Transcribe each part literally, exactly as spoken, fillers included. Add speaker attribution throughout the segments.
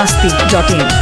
Speaker 1: masti dot in.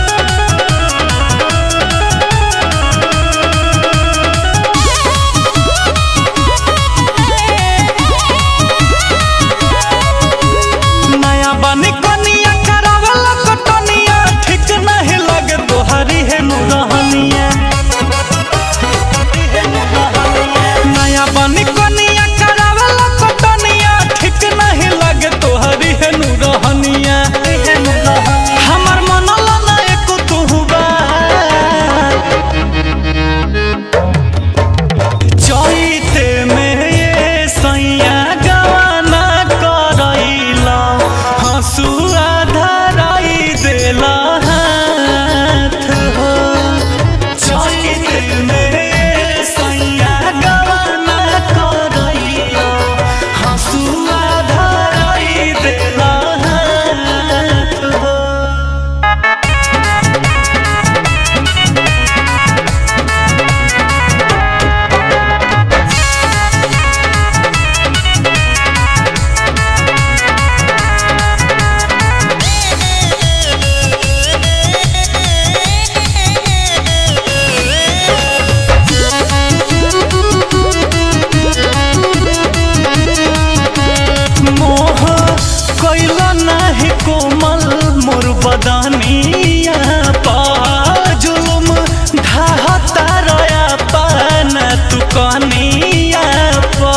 Speaker 2: बदनिया पा जुलुम ढाहता रया पान तू कनिया पा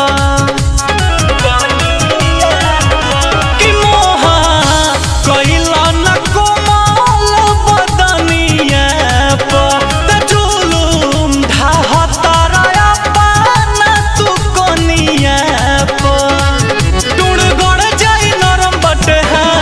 Speaker 2: कि मोहा कइला न कोमल बदनिया पा त जुलुम ढाहता रया पान तू कनिया पा टुड़ गड़ जाई नरम बटे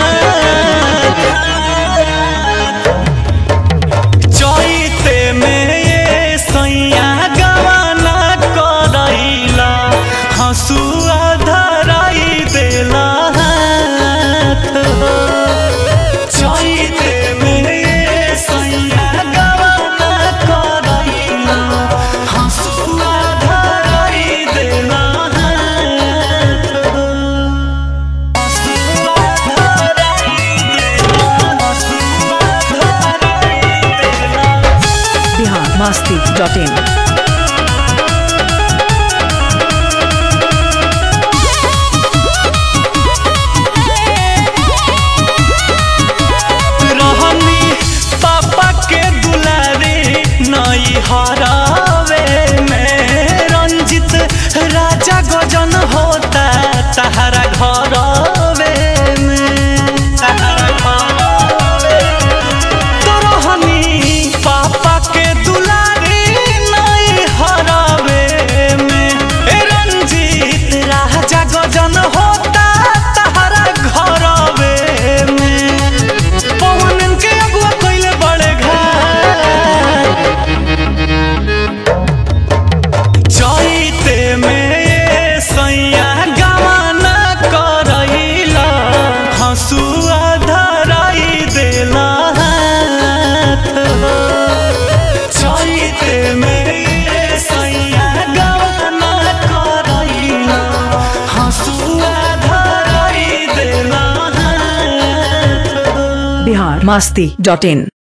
Speaker 2: हसुआ धराई देला हाथ हो चैते में सैया गवाना करैला हसुआ धराई देला हाथ हो हसुआ धराई देला हसुआ धराई देला
Speaker 1: Bihar masti dot in.
Speaker 2: हरावे में रंजित राजा गजन होता तहरा घरवे में तहरा घरवे तो रहनी पापा के दुलारी नहीं हरावे में रंजित राजा गजन होता तहरा घरवे में पवन के अगुआ कइले बड़े चैते में सैया गवाना करैला हसुआ धराई देला हाथ हो चैते में सैया गवाना करैला हसुआ धराई देला हाथ हो
Speaker 1: Bihar masti dot in.